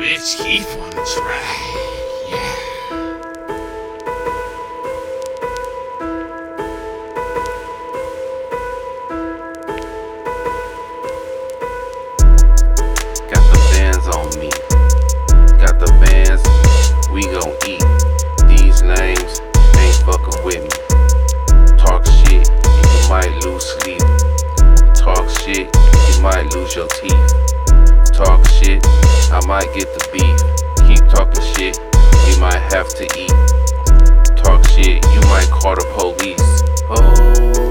Rich Keith on the track. Yeah. Got the bands on me. Got the bands, we gon' eat. These names ain't fucking with me. Talk shit, you might lose sleep. Talk shit, you might lose your teeth. Talk shit, I might get the beef. Keep talking shit, we might have to eat. Talk shit, you might call the police. Oh.